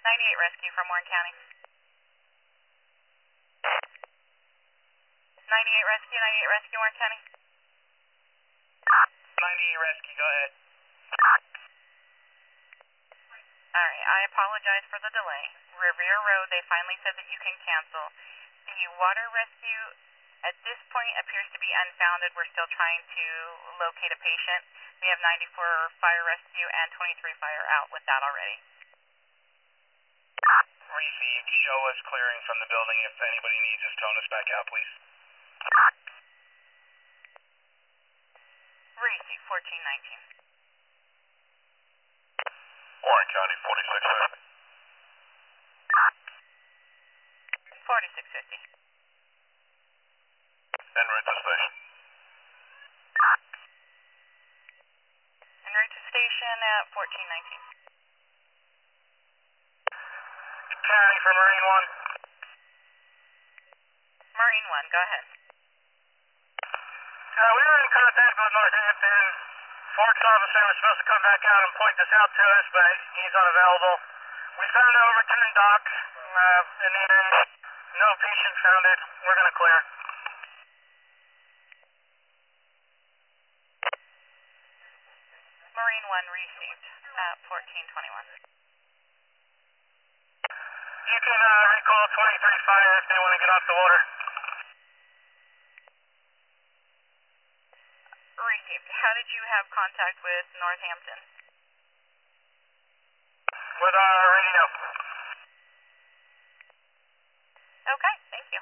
98 rescue from Warren County. 98 rescue, Warren County. 98 rescue, go ahead. Alright, I apologize for the delay. Revere Road, they finally said that you can cancel. The water rescue at this point appears to be unfounded. We're still trying to locate a patient. We have 94 fire rescue and 23 fire out with that already. Received. Show us clearing from the building. If anybody needs us, tone us back out, please. Received, 1419. Warren County, 4650. 4650. En route to station. En route to station at 1419. County for Marine 1. Marine 1, go ahead. We were in contact with Northampton. Forks officer was supposed to come back out and point this out to us, but he's unavailable. We found an overturned dock in the area. No patient found it. We're going to clear. Marine 1 received at 1421. You can recall 23 fire if they want to get off the water. Received. How did you have contact with Northampton? With our radio. Okay, thank you.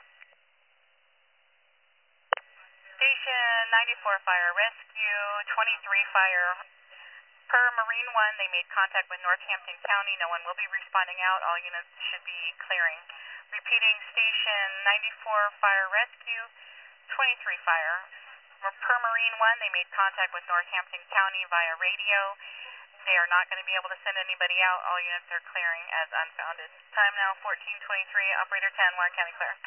Station 94 fire rescue, 23 fire. Per Marine 1, they made contact with Northampton County. No one will be responding out. All units should be clearing. Repeating, Station 94 fire rescue, 23 fire. Per Marine 1, they made contact with Northampton County via radio. They are not going to be able to send anybody out. All units are clearing as unfounded. Time now 14:23. Operator 10, Warren County clear.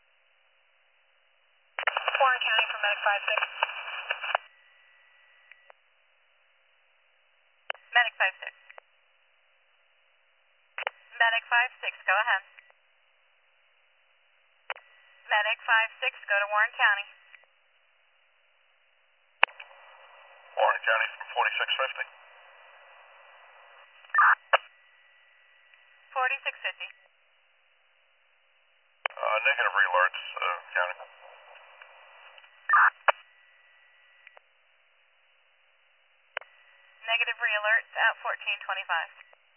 Warren County for Medic 56. Medic 56. Medic 56, go ahead. Medic 56, go to Warren County. Warren County from 4650. 4650. Negative re-alerts, County. Negative re-alerts at 1425.